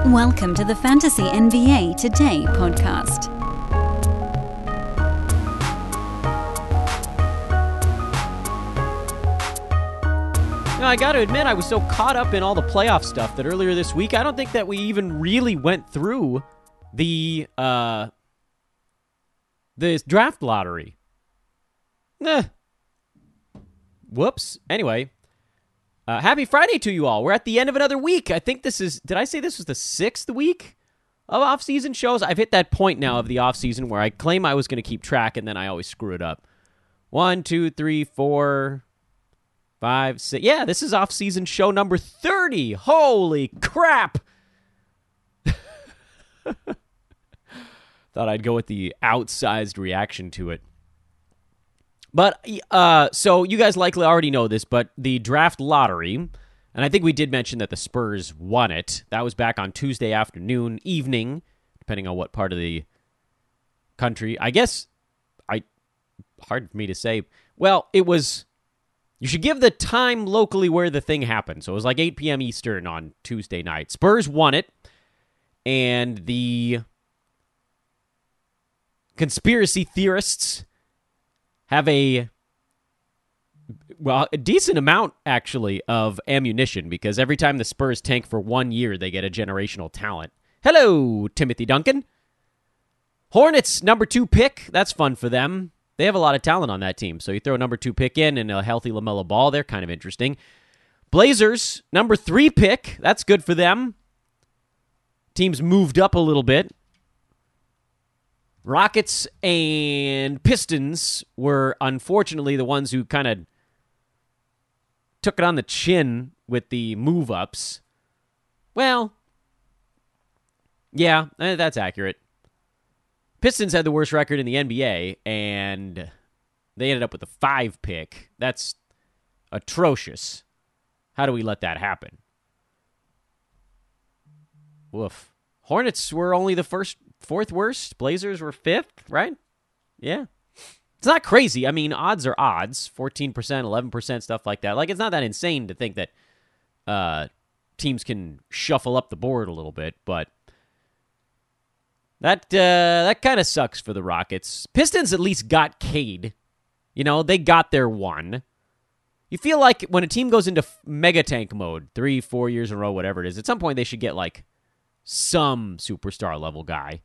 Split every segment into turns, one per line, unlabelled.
Welcome to the Fantasy NBA Today podcast.
Now, I got to admit, I was so caught up in all the playoff stuff that earlier this week, I don't think that we even really went through the draft lottery. Whoops. Anyway, happy Friday to you all. We're at the end of another week. I think this is, did I say this was the 6th week of off-season shows? I've hit that point now of the off-season where I claim I was going to keep track, and then I always screw it up. 1, 2, 3, 4, 5, 6. Yeah, this is off-season show number 30. Holy crap! Thought I'd go with the outsized reaction to it. But, so you guys likely already know this, but the draft lottery, and I think we did mention that the Spurs won it. That was back on Tuesday afternoon, evening, depending on what part of the country. I guess, hard for me to say. Well, it was, you should give the time locally where the thing happened. So it was like 8 p.m. Eastern on Tuesday night. Spurs won it, and the conspiracy theorists have a decent amount, actually, of ammunition, because every time the Spurs tank for 1 year, they get a generational talent. Hello, Timothy Duncan. Hornets, number 2 pick. That's fun for them. They have a lot of talent on that team, so you throw a number 2 pick in and a healthy LaMelo Ball. They're kind of interesting. Blazers, number 3 pick. That's good for them. Teams moved up a little bit. Rockets and Pistons were unfortunately the ones who kind of took it on the chin with the move-ups. Well, yeah, that's accurate. Pistons had the worst record in the NBA, and they ended up with a 5 pick. That's atrocious. How do we let that happen? Woof. Hornets were only the 4th worst. Blazers were 5th, right? Yeah. It's not crazy. I mean, odds are odds. 14%, 11%, stuff like that. Like, it's not that insane to think that teams can shuffle up the board a little bit, but that kind of sucks for the Rockets. Pistons at least got Cade. You know, they got their one. You feel like when a team goes into mega tank mode, 3-4 years in a row, whatever it is, at some point they should get, like, some superstar level guy.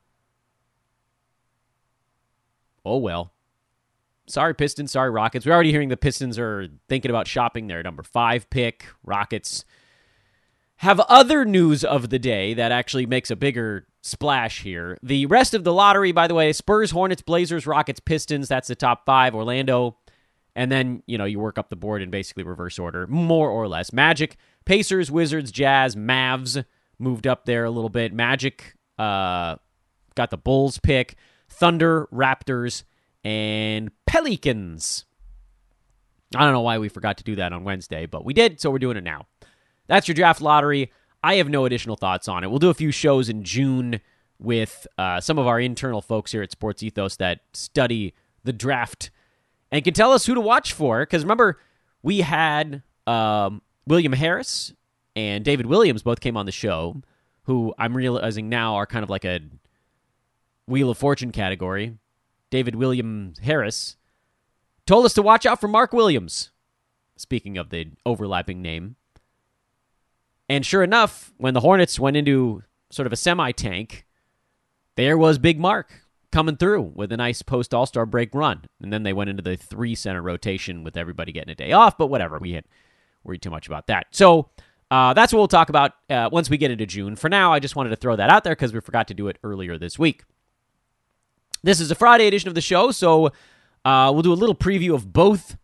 Oh, well. Sorry, Pistons. Sorry, Rockets. We're already hearing the Pistons are thinking about shopping their number 5 pick. Rockets have other news of the day that actually makes a bigger splash here. The rest of the lottery, by the way, Spurs, Hornets, Blazers, Rockets, Pistons. That's the top 5. Orlando. And then, you know, you work up the board in basically reverse order, more or less. Magic, Pacers, Wizards, Jazz, Mavs moved up there a little bit. Magic got the Bulls pick. Thunder, Raptors, and Pelicans. I don't know why we forgot to do that on Wednesday, but we did, so we're doing it now. That's your draft lottery. I have no additional thoughts on it. We'll do a few shows in June with some of our internal folks here at Sports Ethos that study the draft and can tell us who to watch for. Because remember, we had William Harris and David Williams both came on the show, who I'm realizing now are kind of like a Wheel of Fortune category. David William Harris told us to watch out for Mark Williams, speaking of the overlapping name. And sure enough, when the Hornets went into sort of a semi-tank, there was Big Mark coming through with a nice post-All-Star break run. And then they went into the 3-center rotation with everybody getting a day off, but whatever. We hadn't worried too much about that. So that's what we'll talk about once we get into June. For now, I just wanted to throw that out there because we forgot to do it earlier this week. This is a Friday edition of the show, so we'll do a little preview of both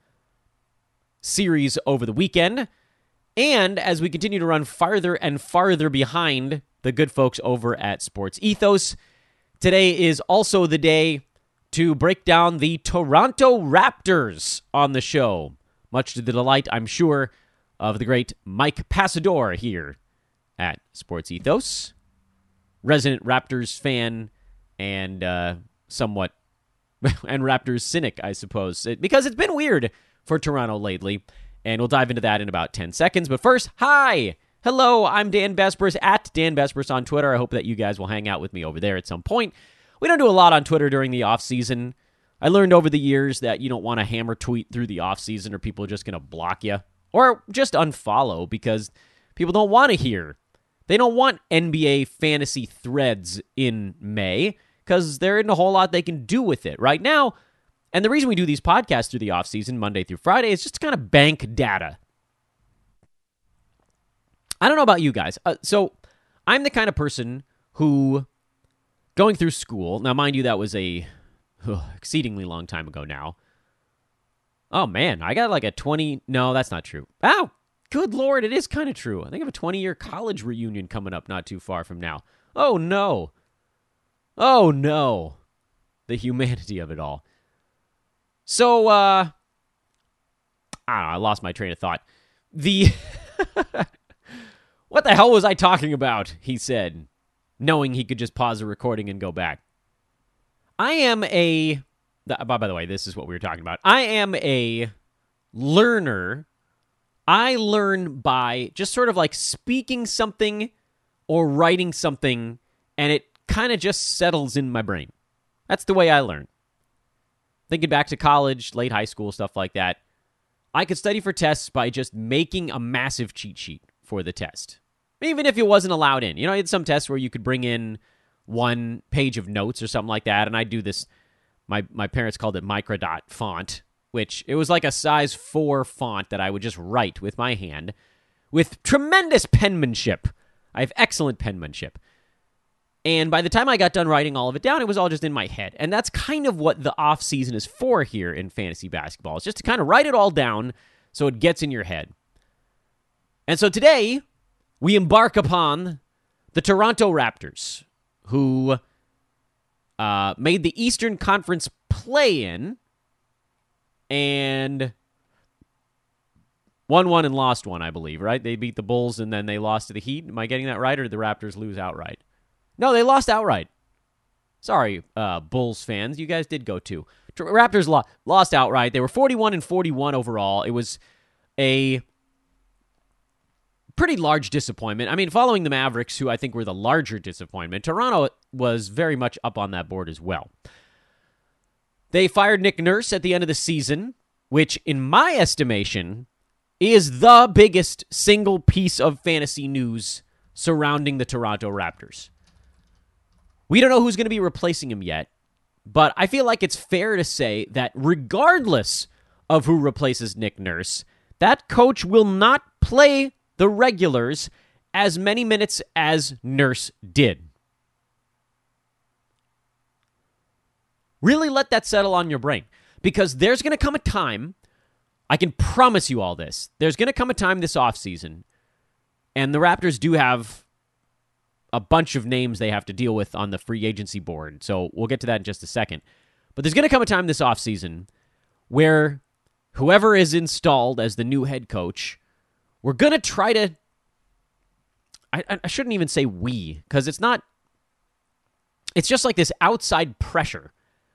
series over the weekend. And as we continue to run farther and farther behind the good folks over at Sports Ethos, today is also the day to break down the Toronto Raptors on the show. Much to the delight, I'm sure, of the great Mike Passador here at Sports Ethos. Resident Raptors fan and somewhat and Raptors cynic, I suppose, because it's been weird for Toronto lately, and we'll dive into that in about 10 seconds. But first, hi! Hello, I'm Dan Besbris at Dan Besbris on Twitter. I hope that you guys will hang out with me over there at some point. We don't do a lot on Twitter during the off-season. I learned over the years that you don't want to hammer tweet through the off-season or people are just going to block you or just unfollow because people don't want to hear. They don't want NBA fantasy threads in May because there isn't a whole lot they can do with it right now. And the reason we do these podcasts through the off-season, Monday through Friday, is just to kind of bank data. I don't know about you guys. So I'm the kind of person who, going through school, now mind you, that was a exceedingly long time ago now. Oh man, I got like a 20, no, that's not true. Ow, good Lord, it is kind of true. I think I have a 20-year college reunion coming up not too far from now. Oh no. Oh no. The humanity of it all. So, I don't know, I lost my train of thought. What the hell was I talking about, he said, knowing he could just pause the recording and go back. By the way, this is what we were talking about. I am a learner. I learn by just sort of like speaking something or writing something, and it kind of just settles in my brain. That's the way I learn. Thinking back to college, late high school, stuff like that, I could study for tests by just making a massive cheat sheet for the test. Even if it wasn't allowed in. You know, I had some tests where you could bring in 1 page of notes or something like that, and I do this, my parents called it microdot font, which it was like a size 4 font that I would just write with my hand with tremendous penmanship. I have excellent penmanship. And by the time I got done writing all of it down, it was all just in my head. And that's kind of what the off season is for here in fantasy basketball. It's just to kind of write it all down so it gets in your head. And so today, we embark upon the Toronto Raptors, who made the Eastern Conference play-in and won one and lost one, I believe, right? They beat the Bulls and then they lost to the Heat. Am I getting that right, or did the Raptors lose outright? No, they lost outright. Sorry, Bulls fans. You guys did go too. Raptors lost outright. They were 41-41 overall. It was a pretty large disappointment. I mean, following the Mavericks, who I think were the larger disappointment, Toronto was very much up on that board as well. They fired Nick Nurse at the end of the season, which, in my estimation, is the biggest single piece of fantasy news surrounding the Toronto Raptors. We don't know who's going to be replacing him yet, but I feel like it's fair to say that regardless of who replaces Nick Nurse, that coach will not play the regulars as many minutes as Nurse did. Really let that settle on your brain, because there's going to come a time, I can promise you all this, there's going to come a time this offseason, and the Raptors do have a bunch of names they have to deal with on the free agency board, so we'll get to that in just a second. But there's going to come a time this offseason where whoever is installed as the new head coach, we're going to try to, I shouldn't even say we, because it's not, it's just like this outside pressure.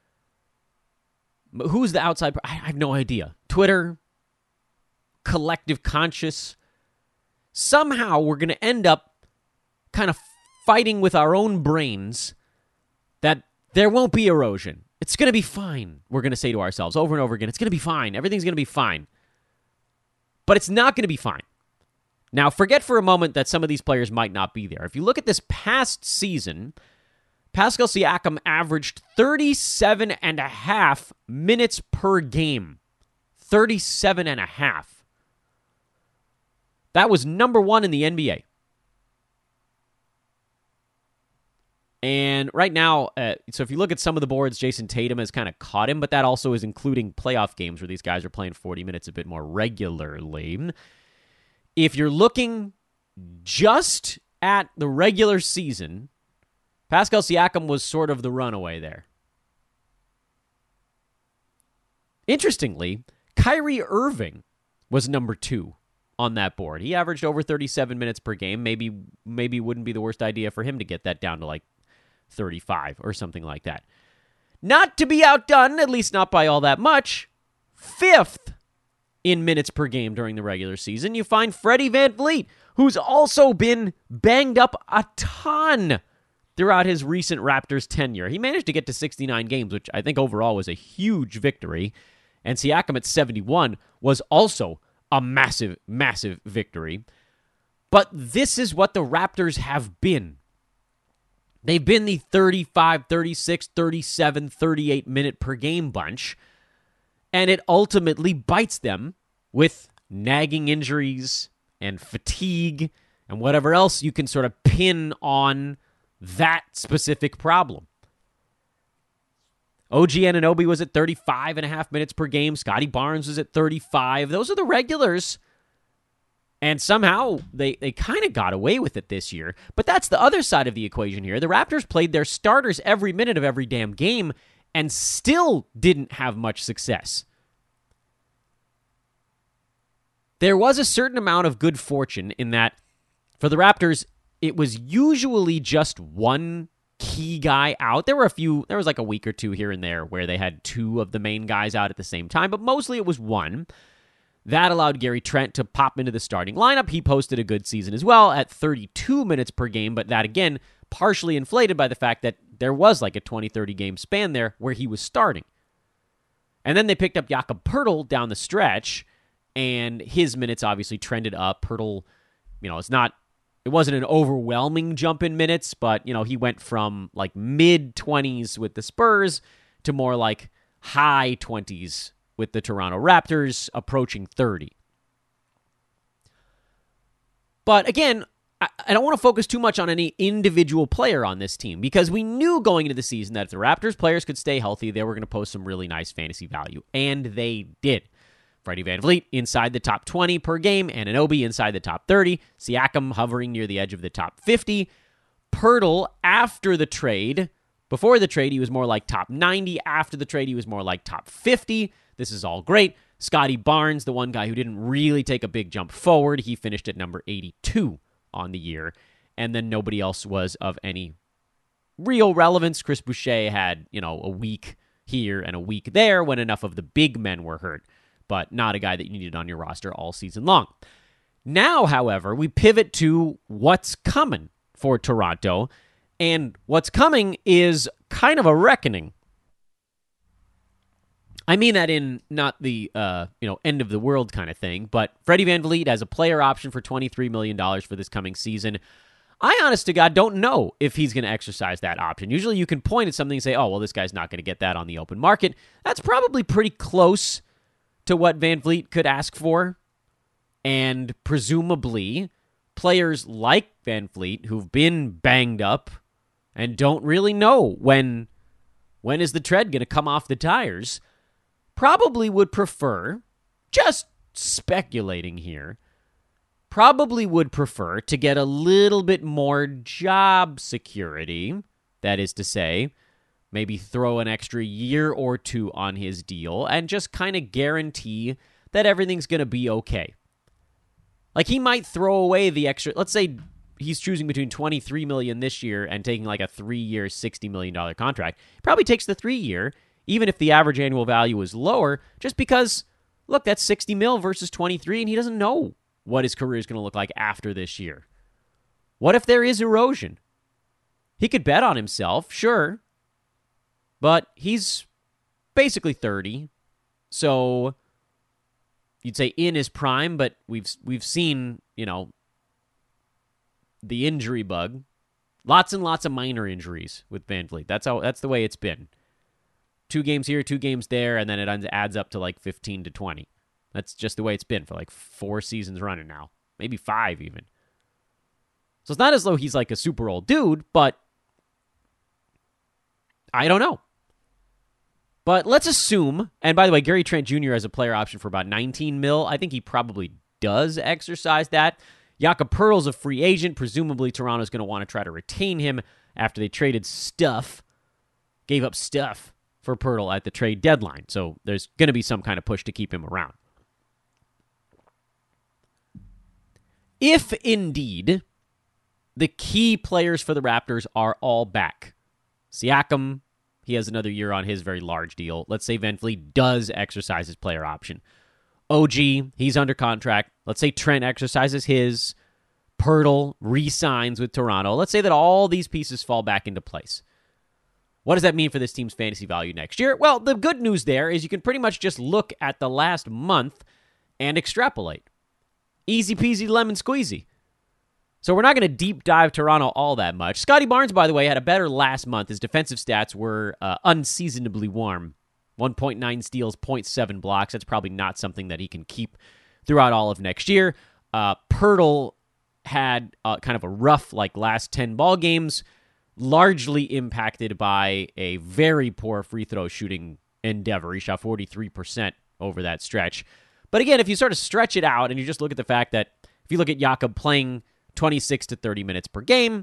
Who's the outside? I have no idea. Twitter, collective conscious. Somehow we're going to end up kind of fighting with our own brains that there won't be erosion. It's going to be fine, we're going to say to ourselves over and over again. It's going to be fine. Everything's going to be fine. But it's not going to be fine. Now, forget for a moment that some of these players might not be there. If you look at this past season, Pascal Siakam averaged 37.5 minutes per game. 37.5. That was number 1 in the NBA. And right now, so if you look at some of the boards, Jason Tatum has kind of caught him, but that also is including playoff games where these guys are playing 40 minutes a bit more regularly. If you're looking just at the regular season, Pascal Siakam was sort of the runaway there. Interestingly, Kyrie Irving was number 2 on that board. He averaged over 37 minutes per game. Maybe wouldn't be the worst idea for him to get that down to like 35 or something like that. Not to be outdone, at least not by all that much, 5th in minutes per game during the regular season. You find Freddie VanVleet, who's also been banged up a ton throughout his recent Raptors tenure. He managed to get to 69 games, which I think overall was a huge victory. And Siakam at 71 was also a massive, massive victory. But this is what the Raptors have been. They've been the 35, 36, 37, 38 minute per game bunch. And it ultimately bites them with nagging injuries and fatigue and whatever else you can sort of pin on that specific problem. OG Anunoby was at 35.5 minutes per game. Scotty Barnes was at 35. Those are the regulars. And somehow they kind of got away with it this year. But that's the other side of the equation here. The Raptors played their starters every minute of every damn game and still didn't have much success. There was a certain amount of good fortune in that for the Raptors, it was usually just one key guy out. There was like a week or two here and there where they had two of the main guys out at the same time, but mostly it was one. That allowed Gary Trent to pop into the starting lineup. He posted a good season as well at 32 minutes per game, but that again, partially inflated by the fact that there was like a 20-30 game span there where he was starting. And then they picked up Jakob Poeltl down the stretch, and his minutes obviously trended up. Poeltl, it wasn't an overwhelming jump in minutes, but, he went from like mid-20s with the Spurs to more like high 20s with the Toronto Raptors, approaching 30. But again, I don't want to focus too much on any individual player on this team because we knew going into the season that if the Raptors players could stay healthy, they were going to post some really nice fantasy value, and they did. Freddie VanVleet inside the top 20 per game, Anunoby inside the top 30, Siakam hovering near the edge of the top 50. Poeltl after the trade. Before the trade, he was more like top 90. After the trade, he was more like top 50. This is all great. Scotty Barnes, the one guy who didn't really take a big jump forward, he finished at number 82 on the year. And then nobody else was of any real relevance. Chris Boucher had, a week here and a week there when enough of the big men were hurt, but not a guy that you needed on your roster all season long. Now, however, we pivot to what's coming for Toronto, and what's coming is kind of a reckoning. I mean that in not the end of the world kind of thing, but Freddie VanVleet has a player option for $23 million for this coming season. I, honest to God, don't know if he's going to exercise that option. Usually you can point at something and say, oh, well, this guy's not going to get that on the open market. That's probably pretty close to what VanVleet could ask for. And presumably, players like VanVleet who've been banged up and don't really know when is the tread going to come off the tires probably would prefer, just speculating here, probably would prefer to get a little bit more job security. That is to say, maybe throw an extra year or two on his deal and just kind of guarantee that everything's going to be okay. Like he might throw away the extra, let's say he's choosing between $23 million this year and taking like a 3-year, $60 million contract. He probably takes the 3-year, even if the average annual value is lower, just because, look, that's $60 million versus 23, and he doesn't know what his career is going to look like after this year. What if there is erosion? He could bet on himself, sure, but he's basically 30, so you'd say in his prime, but we've seen, the injury bug. Lots and lots of minor injuries with VanVleet. That's the way it's been. 2 games here, 2 games there, and then it adds up to like 15 to 20. That's just the way it's been for like 4 seasons running now. Maybe 5 even. So it's not as though he's like a super old dude, but I don't know. But let's assume, and by the way, Gary Trent Jr. has a player option for about $19 million. I think he probably does exercise that. Jakob Poeltl's a free agent. Presumably, Toronto's going to want to try to retain him after they gave up stuff for Poeltl at the trade deadline. So there's going to be some kind of push to keep him around. If indeed the key players for the Raptors are all back, Siakam, he has another year on his very large deal. Let's say VanVleet does exercise his player option. OG, he's under contract. Let's say Trent exercises his. Pirtle re-signs with Toronto. Let's say that all these pieces fall back into place. What does that mean for this team's fantasy value next year? Well, the good news there is you can pretty much just look at the last month and extrapolate. Easy peasy lemon squeezy. So we're not going to deep dive Toronto all that much. Scotty Barnes, by the way, had a better last month. His defensive stats were unseasonably warm. 1.9 steals, 0.7 blocks. That's probably not something that he can keep throughout all of next year. Pirtle had kind of a rough last 10 ball games, largely impacted by a very poor free throw shooting endeavor. He shot 43% over that stretch. But again, if you sort of stretch it out and you just look at the fact that if you look at Jakob playing 26 to 30 minutes per game,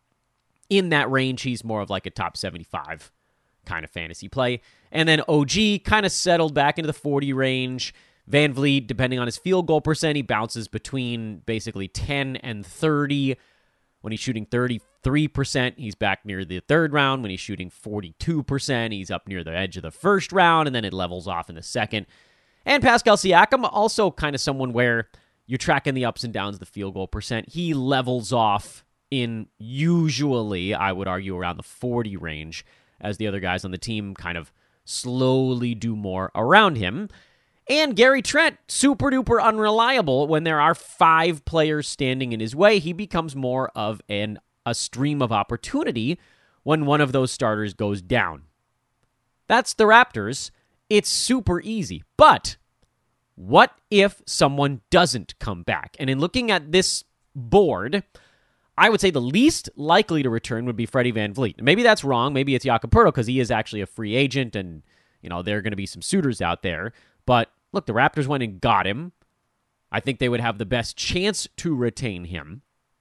in that range, he's more of a top 75 kind of fantasy play. And then OG kind of settled back into the 40 range. Van Vliet, depending on his field goal percent, he bounces between basically 10 and 30. When he's shooting 33%, he's back near the third round. When he's shooting 42%, he's up near the edge of the first round, and then it levels off in the second. And Pascal Siakam, also kind of someone where you're tracking the ups and downs of the field goal percent. He levels off in usually, I would argue, around the 40 range, as the other guys on the team kind of slowly do more around him. And Gary Trent, super duper unreliable. When there are 5 players standing in his way, he becomes more of a stream of opportunity when one of those starters goes down. That's the Raptors. It's super easy. But what if someone doesn't come back? And in looking at this board, I would say the least likely to return would be Freddie Van Vliet. Maybe that's wrong. Maybe it's Jakob Pirtle because he is actually a free agent and there are going to be some suitors out there. But look, the Raptors went and got him. I think they would have the best chance to retain him.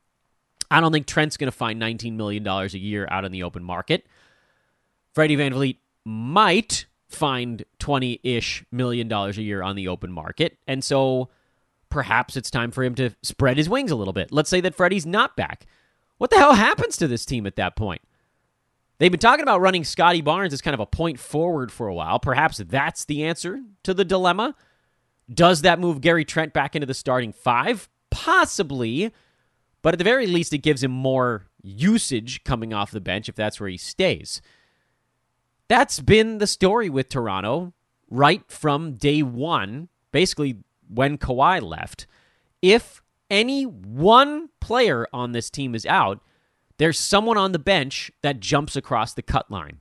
I don't think Trent's going to find $19 million a year out in the open market. Freddie Van Vliet might find $20-ish million a year on the open market. And so perhaps it's time for him to spread his wings a little bit. Let's say that Freddie's not back. What the hell happens to this team at that point? They've been talking about running Scotty Barnes as kind of a point forward for a while. Perhaps that's the answer to the dilemma. Does that move Gary Trent back into the starting 5? Possibly. But at the very least, it gives him more usage coming off the bench if that's where he stays. That's been the story with Toronto right from day one, basically when Kawhi left. If any one player on this team is out, there's someone on the bench that jumps across the cut line.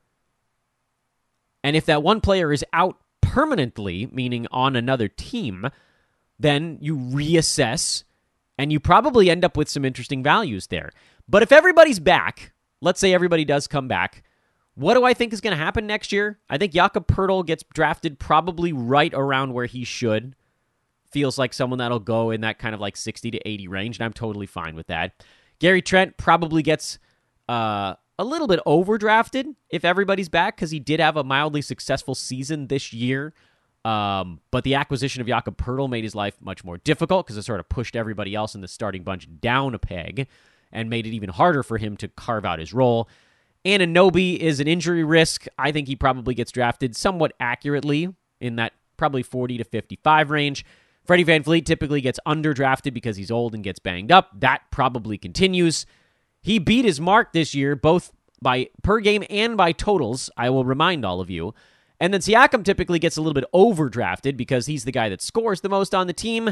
And if that one player is out permanently, meaning on another team, then you reassess and you probably end up with some interesting values there. But if everybody's back, let's say everybody does come back, what do I think is going to happen next year? I think Jakob Pirtle gets drafted probably right around where he should. Feels like someone that'll go in that kind of 60 to 80 range, and I'm totally fine with that. Gary Trent probably gets a little bit overdrafted if everybody's back because he did have a mildly successful season this year. But the acquisition of Jakob Pirtle made his life much more difficult because it sort of pushed everybody else in the starting bunch down a peg and made it even harder for him to carve out his role. Anunoby is an injury risk. I think he probably gets drafted somewhat accurately in that probably 40 to 55 range. Freddie Van Vliet typically gets underdrafted because he's old and gets banged up. That probably continues. He beat his mark this year, both by per game and by totals, I will remind all of you. And then Siakam typically gets a little bit overdrafted because he's the guy that scores the most on the team.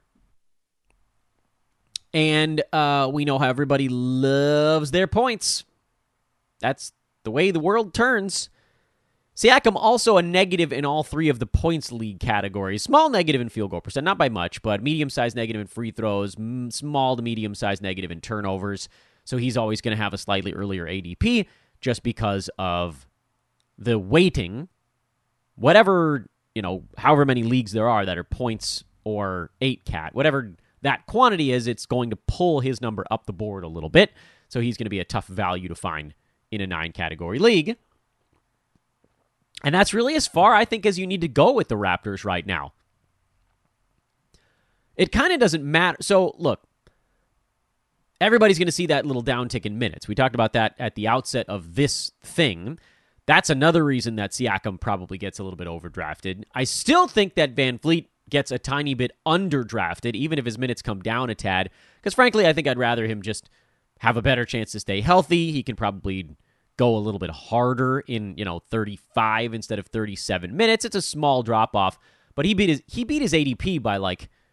And we know how everybody loves their points. That's the way the world turns. Siakam also a negative in all 3 of the points league categories. Small negative in field goal percent, not by much, but medium-sized negative in free throws, small to medium-sized negative in turnovers. So he's always going to have a slightly earlier ADP just because of the weighting. Whatever, however many leagues there are that are points or 8-cat, whatever that quantity is, it's going to pull his number up the board a little bit. So he's going to be a tough value to find in a 9-category league. And that's really as far, I think, as you need to go with the Raptors right now. It kind of doesn't matter. So, look, everybody's going to see that little downtick in minutes. We talked about that at the outset of this thing. That's another reason that Siakam probably gets a little bit overdrafted. I still think that Van Vliet gets a tiny bit underdrafted, even if his minutes come down a tad. Because frankly, I think I'd rather him just have a better chance to stay healthy. He can probably go a little bit harder in, 35 instead of 37 minutes. It's a small drop off, but he beat his ADP by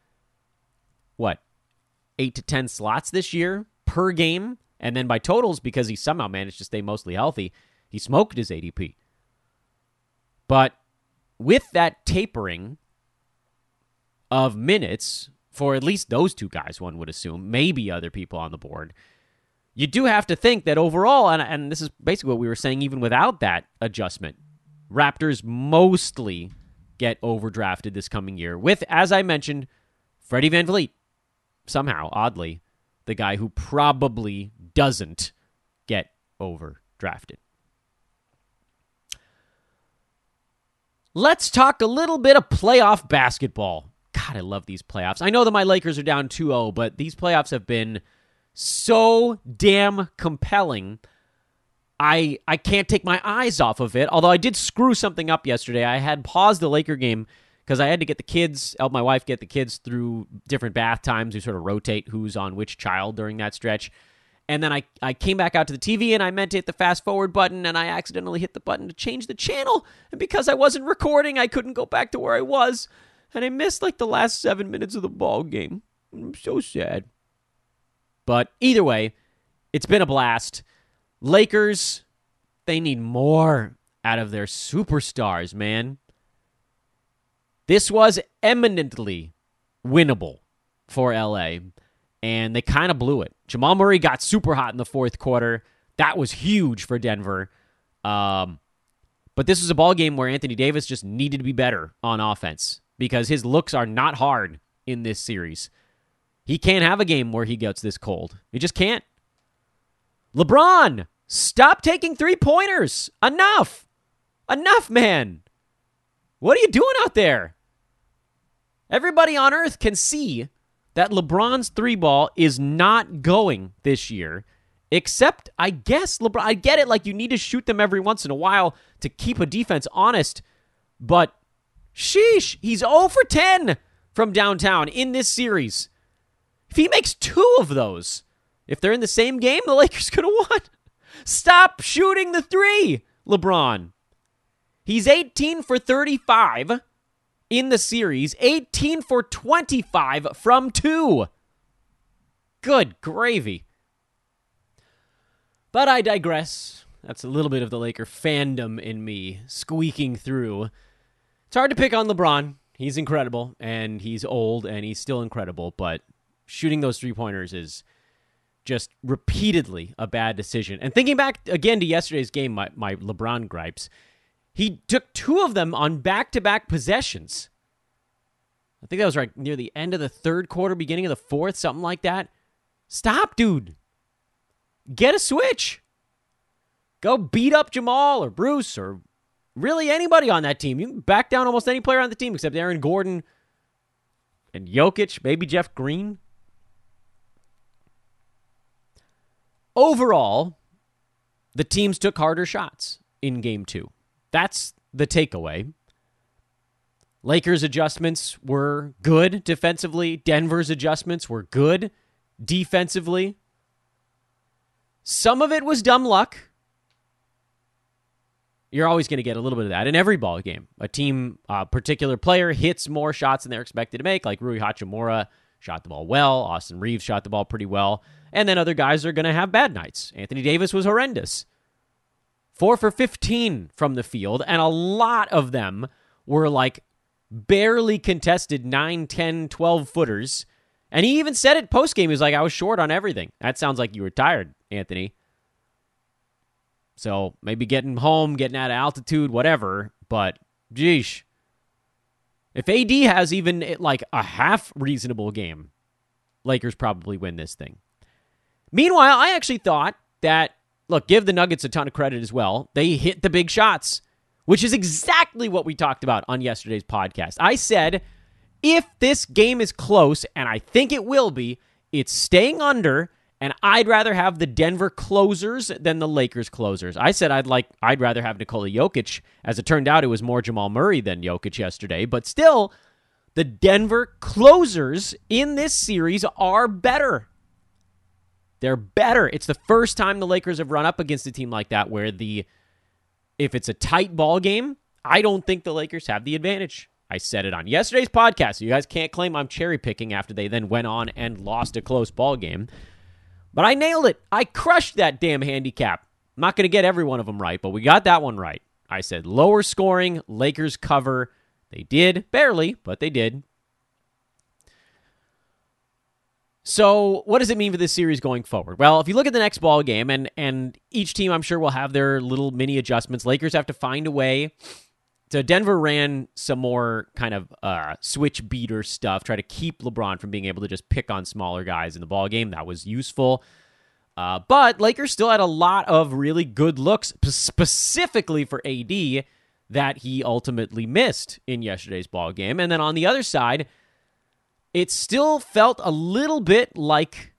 8 to 10 slots this year per game. And then by totals, because he somehow managed to stay mostly healthy, he smoked his ADP. But with that tapering of minutes for at least those two guys, one would assume, maybe other people on the board, you do have to think that overall, and this is basically what we were saying even without that adjustment, Raptors mostly get overdrafted this coming year with, as I mentioned, Freddie VanVleet, somehow, oddly, the guy who probably doesn't get overdrafted. Let's talk a little bit of playoff basketball. God, I love these playoffs. I know that my Lakers are down 2-0, but these playoffs have been so damn compelling. I can't take my eyes off of it, although I did screw something up yesterday. I had paused the Laker game because I had to get the kids, help my wife get the kids through different bath times. We sort of rotate who's on which child during that stretch. And then I came back out to the TV, and I meant to hit the fast forward button, and I accidentally hit the button to change the channel. And because I wasn't recording, I couldn't go back to where I was. And I missed the last 7 minutes of the ball game. I'm so sad. But either way, it's been a blast. Lakers, they need more out of their superstars, man. This was eminently winnable for LA, and they kind of blew it. Jamal Murray got super hot in the fourth quarter. That was huge for Denver. But this was a ball game where Anthony Davis just needed to be better on offense because his looks are not hard in this series. He can't have a game where he gets this cold. He just can't. LeBron, stop taking three-pointers. Enough, man. What are you doing out there? Everybody on earth can see that LeBron's three ball is not going this year, except, I guess, LeBron. I get it, you need to shoot them every once in a while to keep a defense honest, but sheesh, he's 0 for 10 from downtown in this series. If he makes 2 of those, if they're in the same game, the Lakers could have won. Stop shooting the three, LeBron. He's 18 for 35 in the series, 18 for 25 from 2. Good gravy. But I digress. That's a little bit of the Laker fandom in me squeaking through. It's hard to pick on LeBron. He's incredible, and he's old, and he's still incredible, but shooting those three-pointers is just repeatedly a bad decision. And thinking back again to yesterday's game, my LeBron gripes, he took 2 of them on back-to-back possessions. I think that was near the end of the third quarter, beginning of the fourth, something like that. Stop, dude. Get a switch. Go beat up Jamal or Bruce or really anybody on that team. You can back down almost any player on the team except Aaron Gordon and Jokic, maybe Jeff Green. Overall, the teams took harder shots in Game 2. That's the takeaway. Lakers' adjustments were good defensively. Denver's adjustments were good defensively. Some of it was dumb luck. You're always going to get a little bit of that in every ball game. A team, a particular player hits more shots than they're expected to make, like Rui Hachimura shot the ball well. Austin Reeves shot the ball pretty well. And then other guys are going to have bad nights. Anthony Davis was horrendous. 4 for 15 from the field, and a lot of them were barely contested 9, 10, 12-footers. And he even said it post-game. He was like, I was short on everything. That sounds like you were tired, Anthony. So maybe getting home, getting out of altitude, whatever. But, geesh. If AD has even a half reasonable game, Lakers probably win this thing. Meanwhile, I actually thought that, give the Nuggets a ton of credit as well. They hit the big shots, which is exactly what we talked about on yesterday's podcast. I said, if this game is close, and I think it will be, it's staying under, and I'd rather have the Denver closers than the Lakers closers. I said I'd rather have Nikola Jokic. As it turned out, it was more Jamal Murray than Jokic yesterday, but still, The Denver closers in this series are better. They're better. It's the first time the Lakers have run up against a team like that where if it's a tight ball game, I don't think the Lakers have the advantage. I said it on yesterday's podcast, so you guys can't claim I'm cherry picking after they then went on and lost a close ball game. But I nailed it. I crushed that damn handicap. I'm not going to get every one of them right, but we got that one right. I said lower scoring, Lakers cover. They did, barely, but they did. So what does it mean for this series going forward? Well, if you look at the next ball game, and each team I'm sure will have their little mini adjustments. Lakers have to find a way. So Denver ran some more kind of switch beater stuff, try to keep LeBron from being able to just pick on smaller guys in the ball game. That was useful. But Lakers still had a lot of really good looks, specifically for AD, that he ultimately missed in yesterday's ball game. And then on the other side, it still felt a little bit like,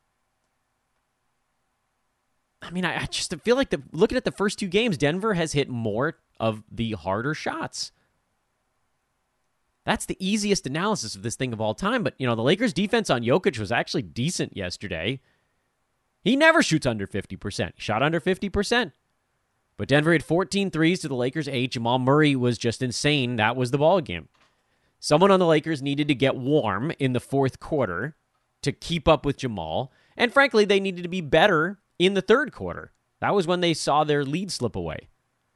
I just feel like looking at the first two games, Denver has hit more of the harder shots. That's the easiest analysis of this thing of all time. But, the Lakers' defense on Jokic was actually decent yesterday. He never shoots under 50%. He shot under 50%. But Denver had 14 threes to the Lakers' 8. Jamal Murray was just insane. That was the ball game. Someone on the Lakers needed to get warm in the fourth quarter to keep up with Jamal. And frankly, they needed to be better in the third quarter. That was when they saw their lead slip away.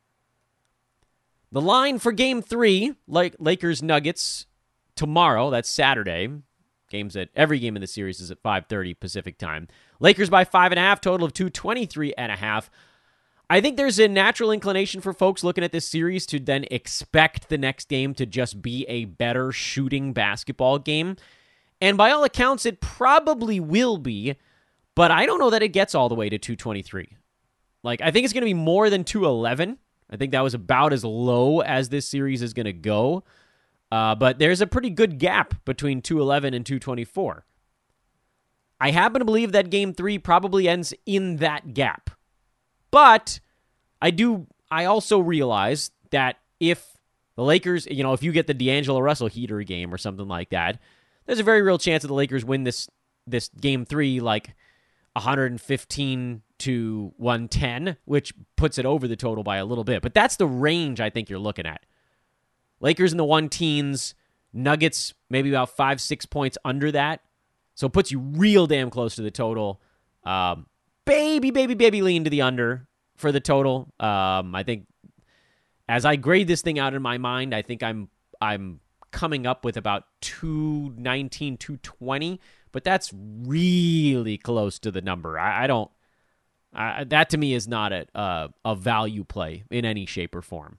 The line for Game 3, Lakers-Nuggets, tomorrow, that's Saturday. Every game in the series is at 5:30 Pacific time. Lakers by 5.5, total of 223.5. I think there's a natural inclination for folks looking at this series to then expect the next game to just be a better shooting basketball game. And by all accounts, it probably will be, but I don't know that it gets all the way to 223. I think it's going to be more than 211. I think that was about as low as this series is going to go. But there's a pretty good gap between 211 and 224. I happen to believe that Game 3 probably ends in that gap. But I also realize that if the Lakers, if you get the D'Angelo Russell heater game or something like that, there's a very real chance that the Lakers win this Game 3 115 to 110, which puts it over the total by a little bit. But that's the range I think you're looking at. Lakers in the 1-teens, Nuggets maybe about 5-6 points under that. So it puts you real damn close to the total. Baby lean to the under for the total. I think as I grade this thing out in my mind, I think I'm coming up with about 219, 220, but that's really close to the number. That to me is not a value play in any shape or form.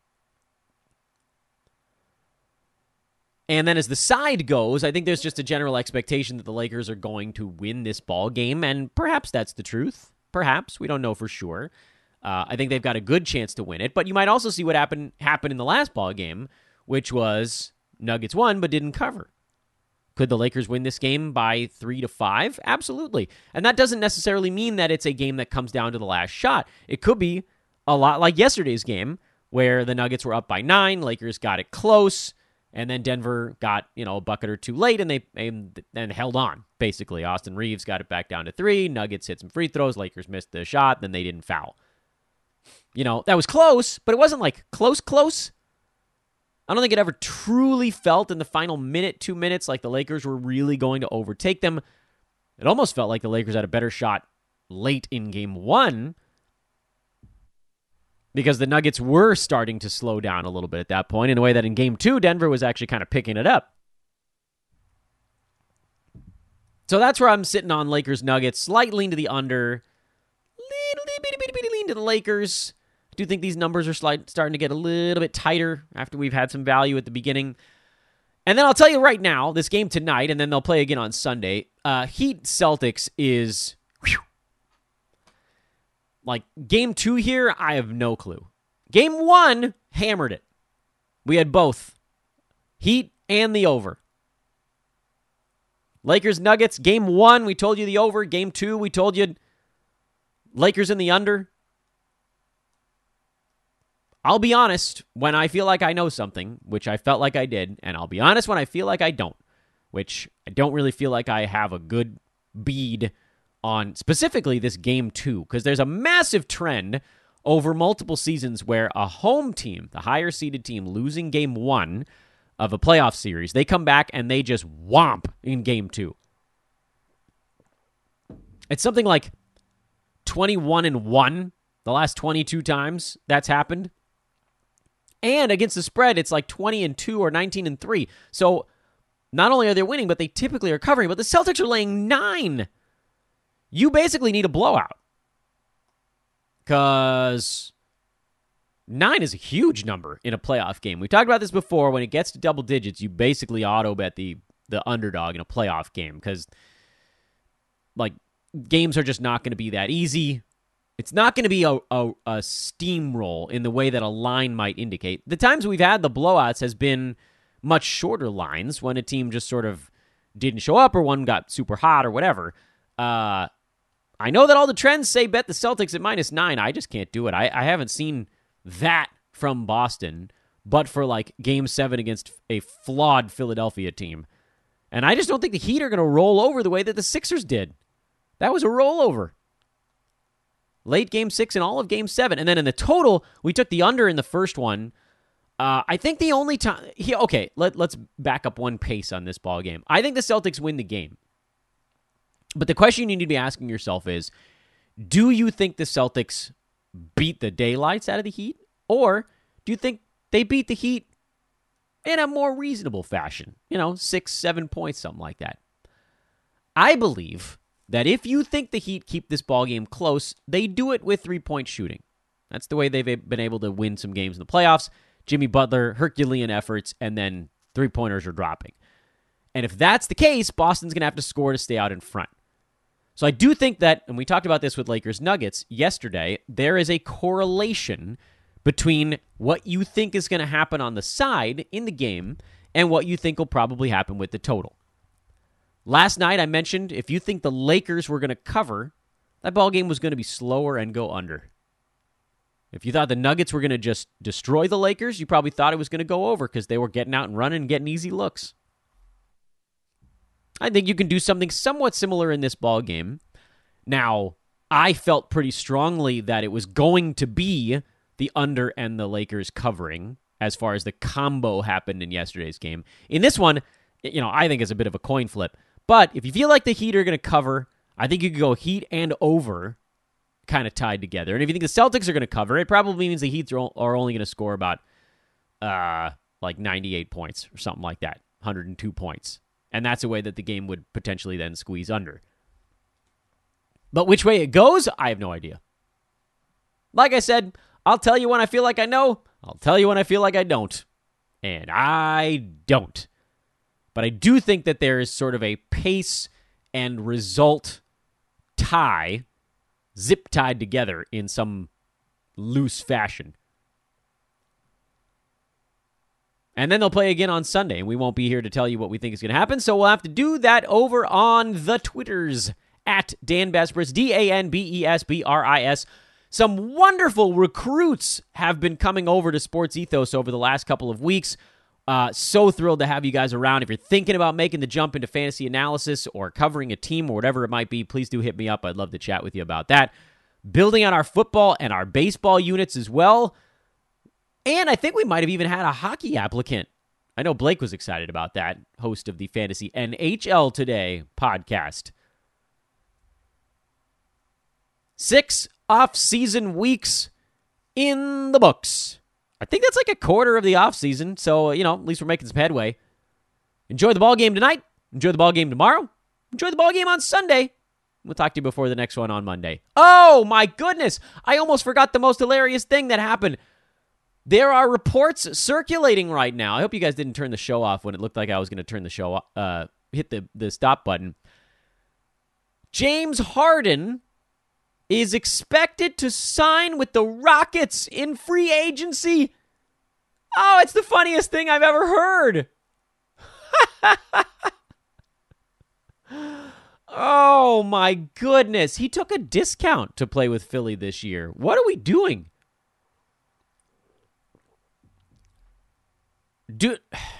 And then as the side goes, I think there's just a general expectation that the Lakers are going to win this ball game, and perhaps that's the truth. Perhaps. We don't know for sure. I think they've got a good chance to win it, but you might also see what happened in the last ball game, which was Nuggets won but didn't cover. Could the Lakers win this game by 3-5? Absolutely. And that doesn't necessarily mean that it's a game that comes down to the last shot. It could be a lot like yesterday's game, where the Nuggets were up by 9, Lakers got it close, and then Denver got, a bucket or two late, and they held on, basically. Austin Reeves got it back down to 3. Nuggets hit some free throws. Lakers missed the shot. Then they didn't foul. That was close, but it wasn't close. I don't think it ever truly felt in the final minute, 2 minutes, like the Lakers were really going to overtake them. It almost felt like the Lakers had a better shot late in Game 1, because the Nuggets were starting to slow down a little bit at that point, in a way that in Game 2, Denver was actually kind of picking it up. So that's where I'm sitting on Lakers-Nuggets. Slight lean to the under. Little bitty lean to the Lakers. I do think these numbers are starting to get a little bit tighter after we've had some value at the beginning. And then I'll tell you right now, this game tonight, and then they'll play again on Sunday, Heat-Celtics is... Game 2 here, I have no clue. Game 1, hammered it. We had both. Heat and the over. Lakers Nuggets, Game 1, we told you the over. Game 2, we told you Lakers in the under. I'll be honest when I feel like I know something, which I felt like I did, and I'll be honest when I feel like I don't, which I don't really feel like I have a good bead on specifically this game 2, because there's a massive trend over multiple seasons where a home team, the higher seeded team, losing game 1 of a playoff series, they come back and they just whomp in game 2. It's something like 21-1 the last 22 times that's happened. And against the spread, it's like 20-2 or 19-3. So not only are they winning, but they typically are covering. But the Celtics are laying 9. You basically need a blowout. Because 9 is a huge number in a playoff game. We talked about this before. When it gets to double digits, you basically auto-bet the underdog in a playoff game. Because, like, games are just not going to be that easy. It's not going to be a steamroll in the way that a line might indicate. The times we've had the blowouts has been much shorter lines when a team just sort of didn't show up or one got super hot or whatever. I know that all the trends say bet the Celtics at -9. I just can't do it. I haven't seen that from Boston, but for like Game 7 against a flawed Philadelphia team. And I just don't think the Heat are going to roll over the way that the Sixers did. That was a rollover. Late Game 6 and all of Game 7. And then in the total, we took the under in the first one. I think the only time... Okay, let's back up one pace on this ball game. I think the Celtics win the game. But the question you need to be asking yourself is, do you think the Celtics beat the daylights out of the Heat? Or do you think they beat the Heat in a more reasonable fashion? 6, 7 points, something like that. I believe that if you think the Heat keep this ballgame close, they do it with three-point shooting. That's the way they've been able to win some games in the playoffs. Jimmy Butler, Herculean efforts, and then three-pointers are dropping. And if that's the case, Boston's going to have to score to stay out in front. So I do think that, and we talked about this with Lakers Nuggets yesterday, there is a correlation between what you think is going to happen on the side in the game and what you think will probably happen with the total. Last night I mentioned if you think the Lakers were going to cover, that ball game was going to be slower and go under. If you thought the Nuggets were going to just destroy the Lakers, you probably thought it was going to go over because they were getting out and running and getting easy looks. I think you can do something somewhat similar in this ball game. Now, I felt pretty strongly that it was going to be the under and the Lakers covering as far as the combo happened in yesterday's game. In this one, I think it's a bit of a coin flip. But if you feel like the Heat are going to cover, I think you could go Heat and over kind of tied together. And if you think the Celtics are going to cover, it probably means the Heat are only going to score about like 98 points or something like that, 102 points. And that's a way that the game would potentially then squeeze under. But which way it goes, I have no idea. Like I said, I'll tell you when I feel like I know. I'll tell you when I feel like I don't. And I don't. But I do think that there is sort of a pace and result tie, zip tied together in some loose fashion. And then they'll play again on Sunday, and we won't be here to tell you what we think is going to happen, so we'll have to do that over on the Twitters, at Dan Besbris, DanBesBris. Some wonderful recruits have been coming over to Sports Ethos over the last couple of weeks. So thrilled to have you guys around. If you're thinking about making the jump into fantasy analysis or covering a team or whatever it might be, please do hit me up. I'd love to chat with you about that. Building on our football and our baseball units as well. And I think we might have even had a hockey applicant. I know Blake was excited about that, host of the Fantasy NHL Today podcast. 6 off-season weeks in the books. I think that's like a quarter of the off-season, so, at least we're making some headway. Enjoy the ball game tonight. Enjoy the ball game tomorrow. Enjoy the ball game on Sunday. We'll talk to you before the next one on Monday. Oh, my goodness. I almost forgot the most hilarious thing that happened. There are reports circulating right now. I hope you guys didn't turn the show off when it looked like I was going to turn the show off, hit the stop button. James Harden is expected to sign with the Rockets in free agency. Oh, it's the funniest thing I've ever heard. Oh, my goodness. He took a discount to play with Philly this year. What are we doing? Dude,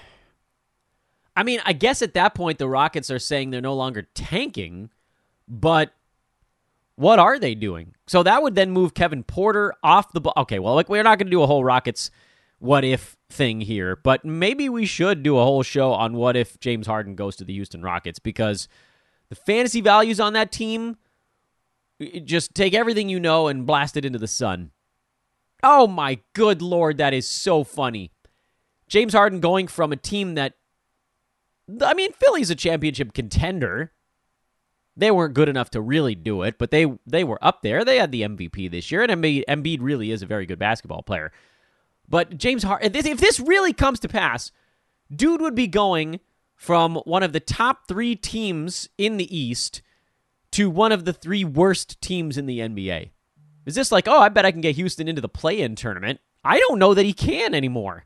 I mean, I guess at that point the Rockets are saying they're no longer tanking, but what are they doing? So that would then move Kevin Porter off the ball. Okay, well, like, we're not going to do a whole Rockets what if thing here, but maybe we should do a whole show on what if James Harden goes to the Houston Rockets, because the fantasy values on that team, just take everything you know and blast it into the sun. Oh my good Lord, that is so funny. James Harden going from a team that, I mean, Philly's a championship contender. They weren't good enough to really do it, but they were up there. They had the MVP this year, and Embiid really is a very good basketball player. But James Harden, if this really comes to pass, dude would be going from one of the top 3 teams in the East to one of the 3 worst teams in the NBA. Is this like, oh, I bet I can get Houston into the play-in tournament? I don't know that he can anymore.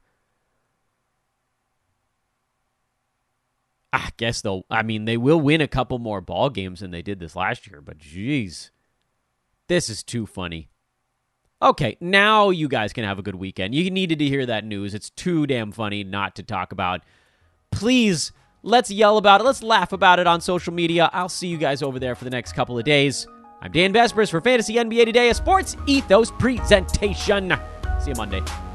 I guess, though, I mean, they will win a couple more ball games than they did this last year, but geez, this is too funny. Okay, now you guys can have a good weekend. You needed to hear that news. It's too damn funny not to talk about. Please, let's yell about it. Let's laugh about it on social media. I'll see you guys over there for the next couple of days. I'm Dan Vespers for Fantasy NBA Today, a Sports Ethos presentation. See you Monday.